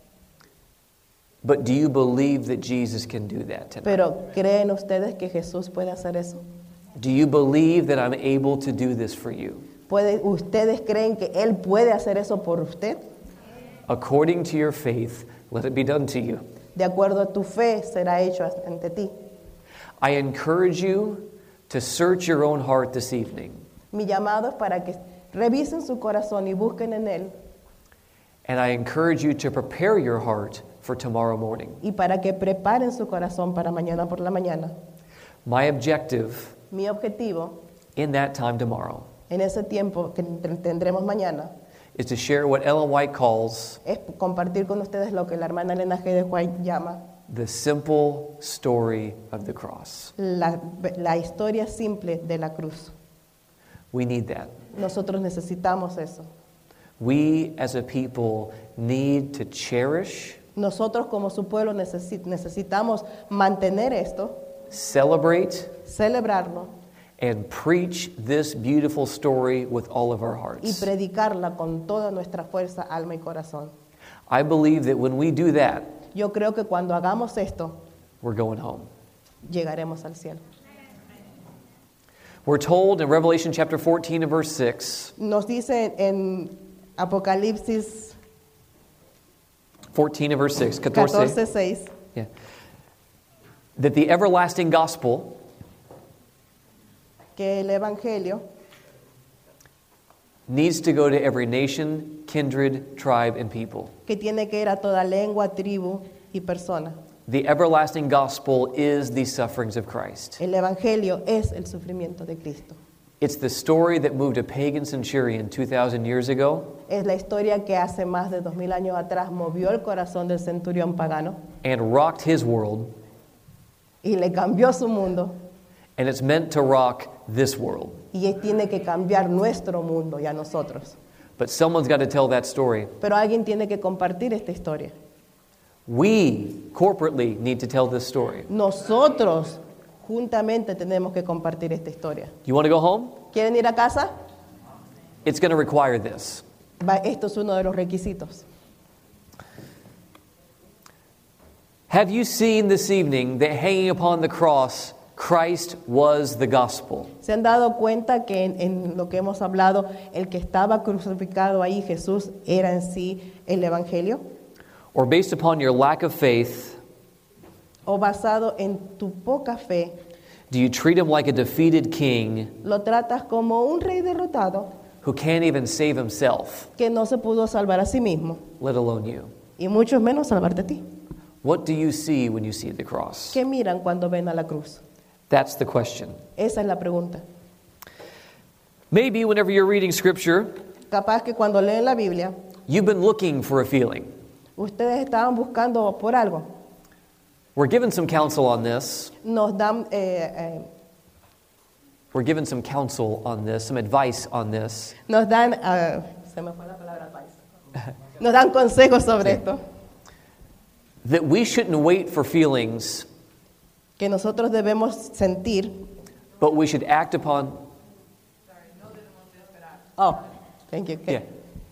But do you believe that Jesus can do that tonight? Pero ¿creen ustedes que Jesús puede hacer eso? Do you believe that I'm able to do this for you? ¿Ustedes creen que Él puede hacer eso por usted? According to your faith, let it be done to you. De acuerdo a tu fe será hecho ante ti. I encourage you to search your own heart this evening. Mi llamado es para que revisen su corazón y busquen en Él And I encourage you to prepare your heart for tomorrow morning. y para que preparen su corazón para mañana por la mañana. My objective Mi objetivo in that time tomorrow en ese tiempo que tendremos mañana is to share what Ellen White calls es compartir con ustedes lo que la hermana Elena G. de White llama the simple story of the cross. la historia simple de la cruz. We need that. Nosotros necesitamos eso. We as a people need to cherish, Nosotros como su pueblo necesitamos mantener esto, celebrate, celebrarlo and preach this beautiful story with all of our y hearts. predicarla con toda nuestra fuerza, alma y corazón. I believe that when we do that, Yo creo que cuando hagamos esto, we're going home. llegaremos al cielo. We're told in Revelation chapter 14 and verse 6, Nos dice en Apocalipsis 14 and verse 6, 14, 14:6 yeah, that the everlasting gospel que el Evangelio needs to go to every nation, kindred, tribe, and people. que tiene que ir a toda lengua, tribu y persona. The everlasting gospel is the sufferings of Christ. El Evangelio es el sufrimiento de Cristo. It's the story that moved a pagan centurion 2,000 years ago Es la historia que hace más de 2000 años atrás movió el corazón del centurión pagano and rocked his world, y le cambió su mundo and it's meant to rock this world. y él tiene que cambiar nuestro mundo y a nosotros. But someone's got to tell that story. Pero alguien tiene que compartir esta historia. We corporately need to tell this story. Nosotros juntamente tenemos que compartir esta historia. You want to go home? ¿Quieren ir a casa? It's going to require this. Esto es uno de los requisitos. Have you seen this evening that hanging upon the cross, Christ was the gospel? ¿Se han dado cuenta que en lo que hemos hablado, el que estaba crucificado ahí, Jesús, era en sí el Evangelio? Or based upon your lack of faith, ¿O basado en tu poca fe, do you treat him like a defeated king lo tratas como un rey derrotado who can't even save himself, que no se pudo salvar a sí mismo, let alone you? y mucho menos salvarte a ti? What do you see when you see the cross? ¿Qué miran cuando ven a la cruz? That's the question. Esa es la pregunta. Maybe whenever you're reading scripture, Capaz que cuando leen la Biblia, you've been looking for a feeling. ustedes estaban buscando por algo. We're given some counsel on this. Nos dan We're given some counsel on this, some advice on this. se me fue la palabra advice. Nos dan consejos sobre esto, That we shouldn't wait for feelings, que nosotros debemos sentir. but we should act upon. Oh, thank you. Yeah.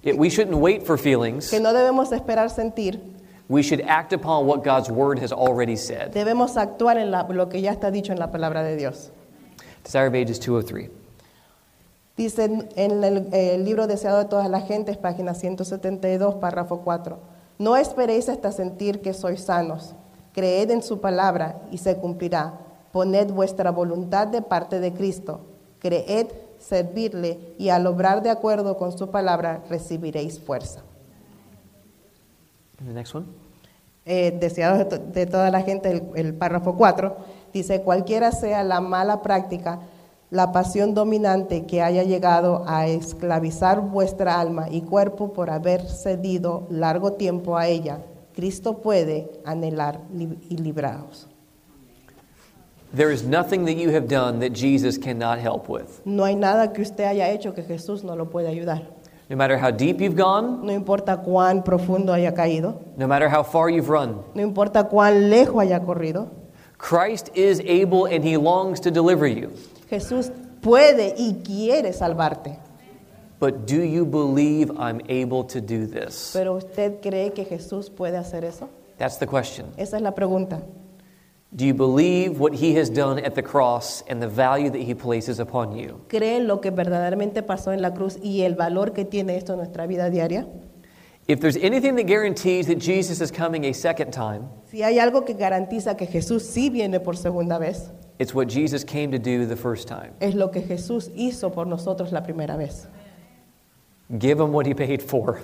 We shouldn't wait for feelings. que no debemos esperar sentir, We should act upon what God's word has already said. debemos actuar en lo que ya está dicho en la palabra de Dios. Desire of Ages 203. Dice en el libro Deseado de todas las gentes, página 172, párrafo 4. No esperéis hasta sentir que sois sanos. Creed en su palabra y se cumplirá. Poned vuestra voluntad de parte de Cristo. Creed, servirle y al obrar de acuerdo con su palabra recibiréis fuerza. And the next one. Deseado de toda la gente, el párrafo 4, dice, cualquiera sea la mala práctica, la pasión dominante que haya llegado a esclavizar vuestra alma y cuerpo por haber cedido largo tiempo a ella, Cristo puede anhelar y libraros. There is nothing that you have done that Jesus cannot help with. No hay nada que usted haya hecho que Jesús no lo puede ayudar. No matter how deep you've gone, No importa cuán profundo haya caído, no matter how far you've run, no importa cuán lejos haya corrido, Christ is able and he longs to deliver you. Jesús puede y quiere salvarte. But do you believe I'm able to do this? Pero ¿usted cree que Jesús puede hacer eso? That's the question. Esa es la pregunta. Do you believe what he has done at the cross and the value that he places upon you? ¿Cree en lo que verdaderamente pasó en la cruz y el valor que tiene esto en nuestra vida diaria? If there's anything that guarantees that Jesus is coming a second time, Si hay algo que garantiza que Jesús sí viene por segunda vez, it's what Jesus came to do the first time. es lo que Jesús hizo por nosotros la primera vez. Give him what he paid for.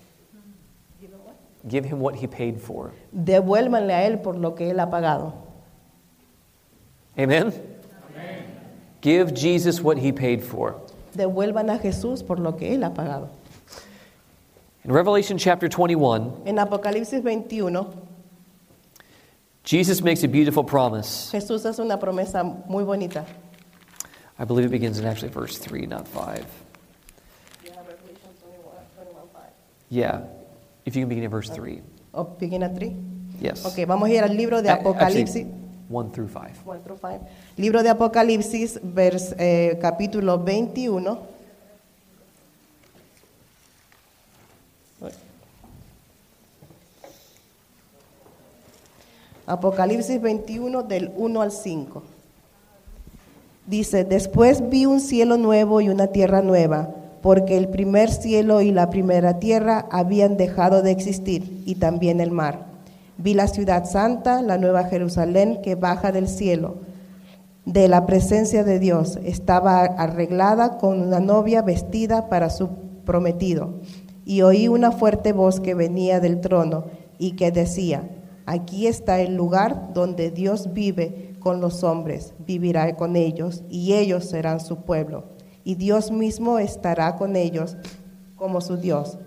Give him what he paid for. Devuélvanle a Él por lo que Él ha pagado. Amen? Give Jesus what he paid for. Devuelvan a Jesús por lo que Él ha pagado. In Revelation chapter 21, En Apocalipsis 21, Jesus makes a beautiful promise. Jesús hace una promesa muy bonita. I believe it begins in actually verse 3, not 5. Yeah, if you can begin in verse 3. Oh, begin at 3. Yes. Ok, vamos a ir al libro de Apocalipsis. Actually, 1 through 5. 1 through 5. Libro de Apocalipsis, capítulo 21. Apocalipsis 21 del 1 al 5. Dice, después vi un cielo nuevo y una tierra nueva, porque el primer cielo y la primera tierra habían dejado de existir, y también el mar. Vi la ciudad santa, la nueva Jerusalén, que baja del cielo, de la presencia de Dios. Estaba arreglada con una novia vestida para su prometido. Y oí una fuerte voz que venía del trono y que decía, aquí está el lugar donde Dios vive con los hombres, vivirá con ellos y ellos serán su pueblo. Y Dios mismo estará con ellos como su Dios.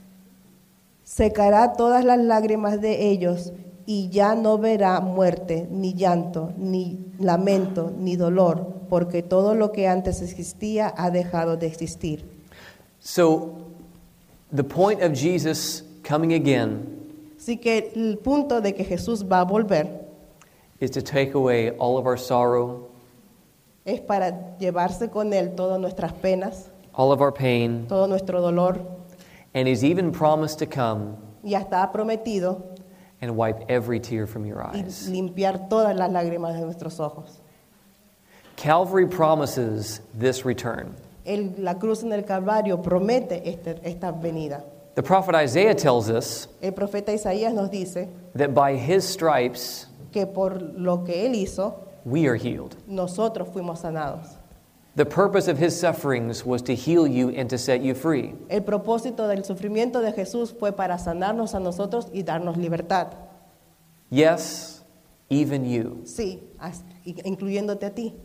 Secará todas las lágrimas de ellos y ya no verá muerte, ni llanto, ni lamento, ni dolor, porque todo lo que antes existía ha dejado de existir. So, the point of Jesus coming again Así que el punto de que Jesús va a volver is to take away all of our sorrow, es para llevarse con Él todas nuestras penas, all of our pain, todo nuestro dolor, and he's even promised to come y hasta ha prometido and wipe every tear from your y eyes. limpiar todas las lágrimas de nuestros ojos. Calvary promises this return. La cruz en el Calvario promete esta venida. The prophet Isaiah tells us El profeta Isaías nos dice that by his stripes que por lo que Él hizo, we are healed. nosotros fuimos sanados. The purpose of his sufferings was to heal you and to set you free. El propósito del sufrimiento de Jesús fue para sanarnos a nosotros y darnos libertad. Yes, even you. Sí, incluyéndote a ti.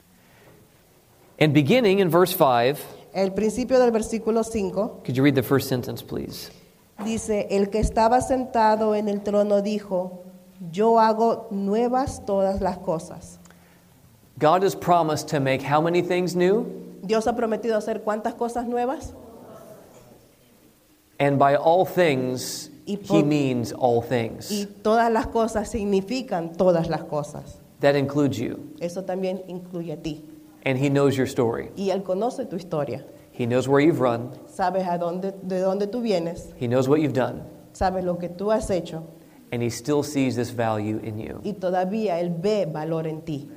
And beginning in verse 5, El principio del versículo 5 could you read the first sentence, please? dice, el que estaba sentado en el trono dijo, yo hago nuevas todas las cosas. God has promised to make how many things new? Dios ha prometido hacer ¿cuántas cosas nuevas? And by all things, Y he por- means all things. Y todas las cosas significan todas las cosas. That includes you. Eso también incluye a ti. And he knows your story. Y Él conoce tu historia. He knows where you've run. sabes de dónde tú vienes, He knows what you've done. sabes lo que tú has hecho And he still sees this value in you. y todavía Él ve valor en ti.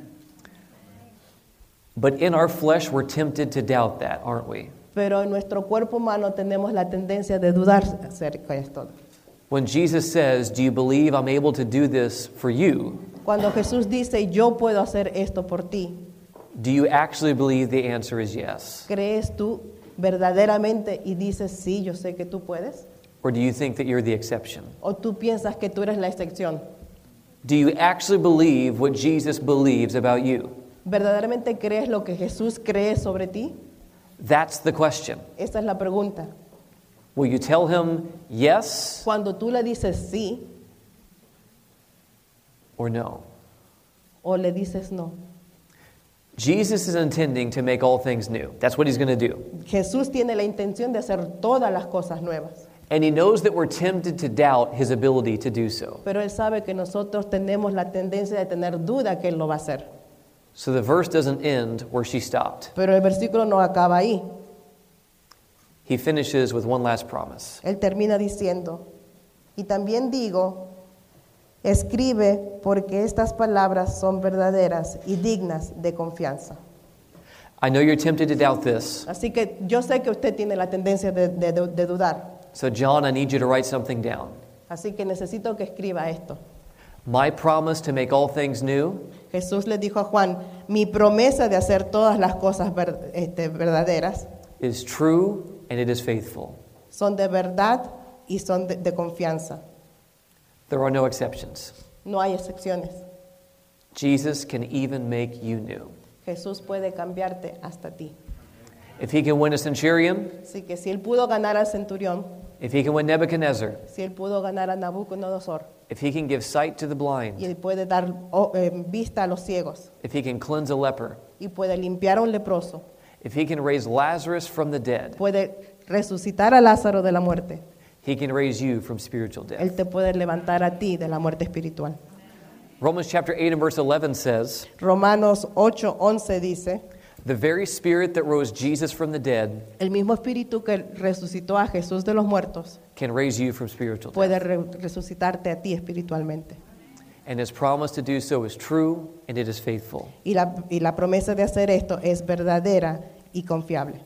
But in our flesh, we're tempted to doubt that, aren't we? Pero en nuestro cuerpo humano tenemos la tendencia de dudar acerca de esto. When Jesus says, "Do you believe I'm able to do this for you?" Cuando Jesús dice, yo puedo hacer esto por ti, Do you actually believe the answer is yes? ¿crees tú verdaderamente y dices, sí, yo sé que tú puedes? Or do you think that you're the exception? ¿O tú piensas que tú eres la excepción? Do you actually believe what Jesus believes about you? ¿Verdaderamente crees lo que Jesús cree sobre ti? That's the question. Esa es la pregunta. Will you tell him yes Cuando tú le dices sí or no? o le dices no. Jesus is intending to make all things new. That's what he's going to do. Jesús tiene la intención de hacer todas las cosas nuevas, And he knows that we're tempted to doubt his ability to do so. pero Él sabe que nosotros tenemos la tendencia de tener duda que Él lo va a hacer. So the verse doesn't end where she stopped. Pero el versículo no acaba ahí. He finishes with one last promise. Él termina diciendo, y también digo, escribe porque estas palabras son verdaderas y dignas de confianza. I know you're tempted to doubt this. Así que yo sé que usted tiene la tendencia de dudar. So John, I need you to write something down. Así que necesito que escriba esto. My promise to make all things new Jesús le dijo a Juan, mi promesa de hacer todas las cosas verdaderas is true and it is faithful. son de verdad y son de confianza. There are no exceptions. No hay excepciones. Jesus can even make you new. Jesús puede cambiarte hasta ti. If he can win a centurion, Así que si Él pudo ganar al centurión, if he can win Nebuchadnezzar, si Él pudo ganar a Nabucodonosor, if he can give sight to the y blind, Él puede dar vista a los ciegos, if he can cleanse a leper, y puede limpiar a un leproso, if he can raise Lazarus from the dead, puede resucitar a Lázaro de la muerte, he can raise you from spiritual Él death. te puede levantar a ti de la muerte espiritual. Romans chapter 8 and verse 11 says, Romanos 8:11 dice, the very spirit that rose Jesus from the dead el mismo espíritu que resucitó a Jesús de los muertos can raise you from spiritual puede death. resucitarte a ti espiritualmente. And his promise to do so is true and it is faithful. Y la promesa de hacer esto es verdadera y confiable.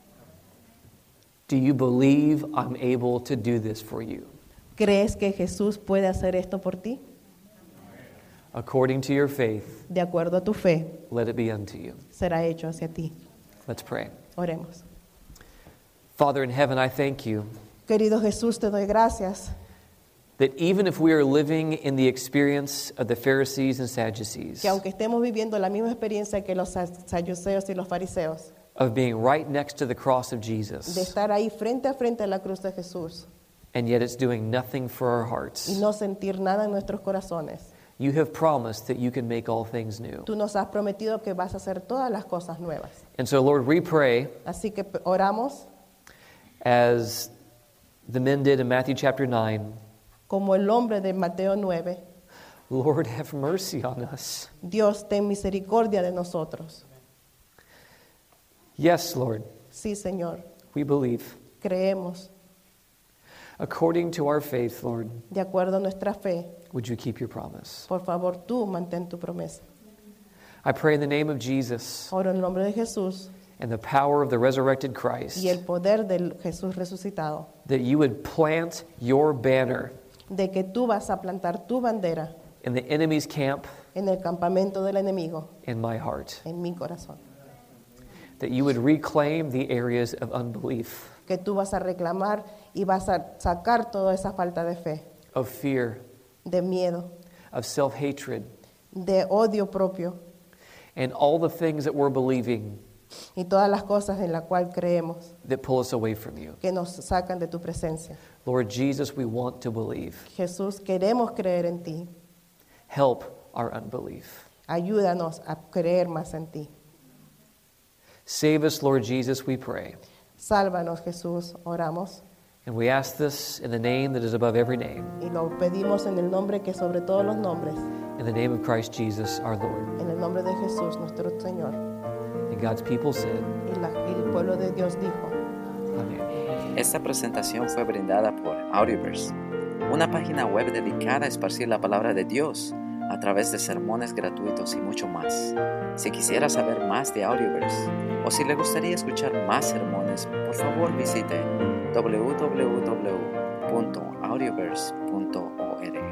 Do you believe I'm able to do this for you? ¿Crees que Jesús puede hacer esto por ti? According to your faith, De acuerdo a tu fe, let it be unto you. será hecho hacia ti. Let's pray. Oremos. Father in heaven, I thank you Querido Jesús, te doy gracias that even if we are living in the experience of the Pharisees and Sadducees, que aunque estemos viviendo la misma experiencia que los saduceos y los fariseos, of being right next to the cross of de Jesus, estar ahí frente a frente a la cruz de Jesús and yet it's doing nothing for our y hearts, no sentir nada en nuestros corazones, you have promised that you can make all things new. tú nos has prometido que vas a hacer todas las cosas nuevas. And so, Lord, we pray, Así que oramos as the men did in Matthew chapter 9, como el hombre de Mateo 9, Lord, have mercy on us. Dios, ten misericordia de nosotros. Yes, Lord, Sí, Señor, we believe. creemos. According to our faith, Lord, De acuerdo a nuestra fe, would you keep your promise? por favor, tú mantén tu promesa. I pray in the name of Jesus Oro en el nombre de Jesús and the power of the resurrected Christ y el poder del Jesús resucitado, that you would plant your banner de que tú vas a plantar tu bandera in the enemy's camp en el campamento del enemigo, in my heart, en mi corazón. that you would reclaim the areas of unbelief, Que tú vas a reclamar y vas a sacar toda esa falta de fe, of fear, de miedo, of self-hatred, de odio propio and all the things that we're believing y todas las cosas en las cuales creemos that pull us away from you. que nos sacan de tu presencia. Lord Jesus, we want to believe. Jesús, queremos creer en ti. Help our unbelief. Ayúdanos a creer más en ti. Save us, Lord Jesus, we pray. Sálvanos, Jesús, oramos. And we ask this in the name that is above every name, Y lo pedimos en el nombre que sobre todos los nombres, in the name of Christ Jesus our Lord. en el nombre de Jesús, nuestro Señor. And God's people said, Y la Y el pueblo de Dios dijo: Amén. Esta presentación fue brindada por Audioverse, una página web dedicada a esparcir la palabra de Dios a través de sermones gratuitos y mucho más. Si quisiera saber más de Audioverse o si le gustaría escuchar más sermones, por favor visite www.audioverse.org.